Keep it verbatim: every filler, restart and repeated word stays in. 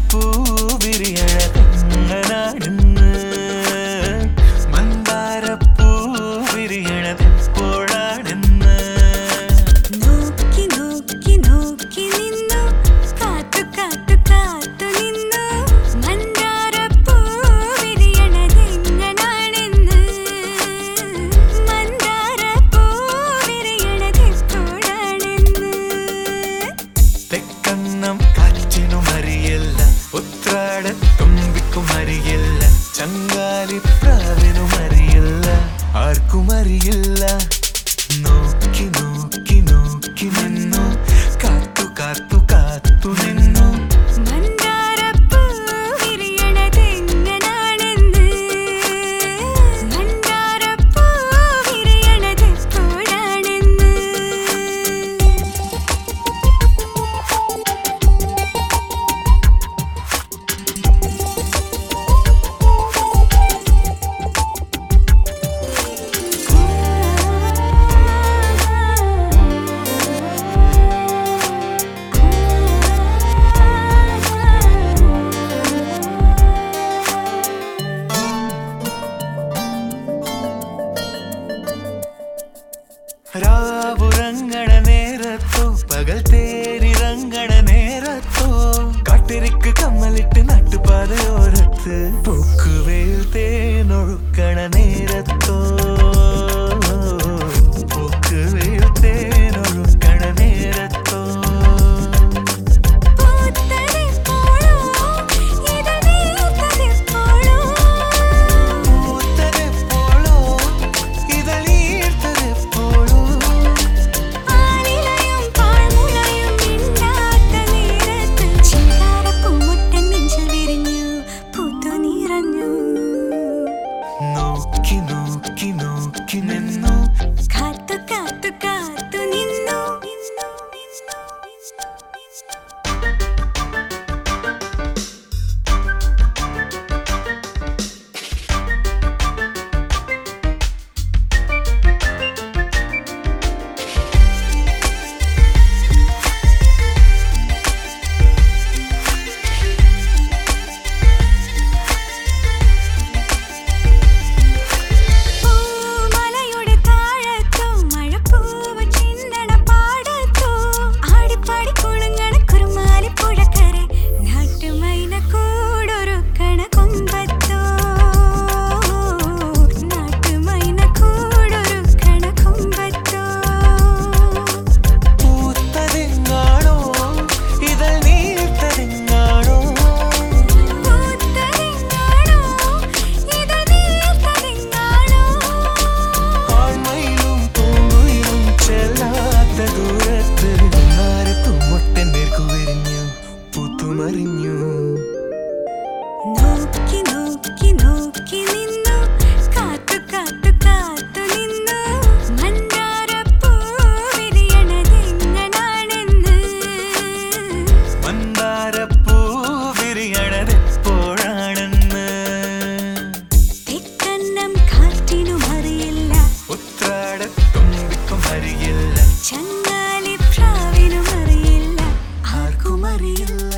മന്ദാരപ്പൂ വിരിയണതെങ്ങനാണെന്ന് മന്ദാരപ്പൂ വിരിയണതെപ്പോഴാണെന്ന് നോക്കി നോക്കി നോക്കി നിന്നു കാത്തു കാത്തു കാത്തു നിന്നു മന്ദാരപ്പൂ വിരിയണതെങ്ങനാണെന്ന് മന്ദാരപ്പൂ വിരിയണതെപ്പോഴാണെന്ന് തെക്കന്നം കാറ്റിനും അറിയില്ല ഉത്രാടത്തുമ്പിക്കും അറിയില്ല ചങ്ങാലിപ്രാവിനും അറിയില്ല ആർക്കും അറിയില്ല നോക്കി നോക്കി നോക്കി നിന്നു കാത്തു കാത്തു കാത്തു നിന്നു മന്ദാരപ്പൂ വിരിയണതെങ്ങനാണെന്ന് മന്ദാരപ്പൂ വിരിയണതെപ്പോഴാണെന്ന് രാവുറങ്ങണ നേരത്തോ പകൽ തേരിറങ്ങണ നേരത്തോ കാട്ടിരിക്ക് കമ്മലിട്ട് നട്ടുപാതയോരത്ത് പൂക്കുവേൽ തേനൊഴുക്കണ നേരത്തോ പൂക്കുവേൽ തേനൊഴുക്കണ നേരത്തോ പൂത്തതെപ്പോഴോ ഇതളീർത്തതെപ്പോഴോ പൂത്തതെപ്പോഴോ ഇതളീർത്തതെപ്പോഴോ ആലിലയും പാഴ്മുളയും മിണ്ടാത്ത നേരത്ത് ചിങ്കാരപ്പൂമുട്ടൻ നെഞ്ചിൽ വിരിഞ്ഞു പൂത്തു നിറഞ്ഞു നോക്കി നോക്കി നോക്കി നിന്നു കാത്തു കാത്തു കാത്തു നിന്നു പൂമലയുടെ താഴത്തോ മഴപ്പൂവ് ചിന്തണ പാടത്തോ ആടിപ്പാടി കുളുങ്ങണ കുറുമാലിപ്പുഴക്കരെ നാട്ടുമൈന കൂടൊരുക്കണ കൊമ്പത്തോ നാട്ടുമൈന കൂടൊരുക്കണ കൊമ്പത്തോ പൂത്തതെങ്ങാണോ ഇതൾ നീർത്തതെങ്ങാണോ പൂത്തതെങ്ങാണോ ഇതളീർത്തതെങ്ങാണോ ആൺമയിലും പൂങ്കുയിലും ചെല്ലാത്ത ദൂരത്ത് നാരത്തുമൊട്ടൻ നേർക്കു വിരിഞ്ഞു പൂത്തുമറിഞ്ഞു നോക്കി നോക്കി നോക്കി നിന്നു കാത്തു കാത്തു കാത്തു നിന്നു മന്ദാരപ്പൂ വിരിയണതെങ്ങനാണെന്ന് മന്ദാരപ്പൂ വിരിയണതെപ്പോഴാണെന്ന് തെക്കന്നം കാറ്റിനും അറിയില്ല ഉത്രാടത്തുമ്പിക്കും അറിയില്ല ചങ്ങാലിപ്രാവിനും അറിയില്ല ആർക്കും അറിയില്ല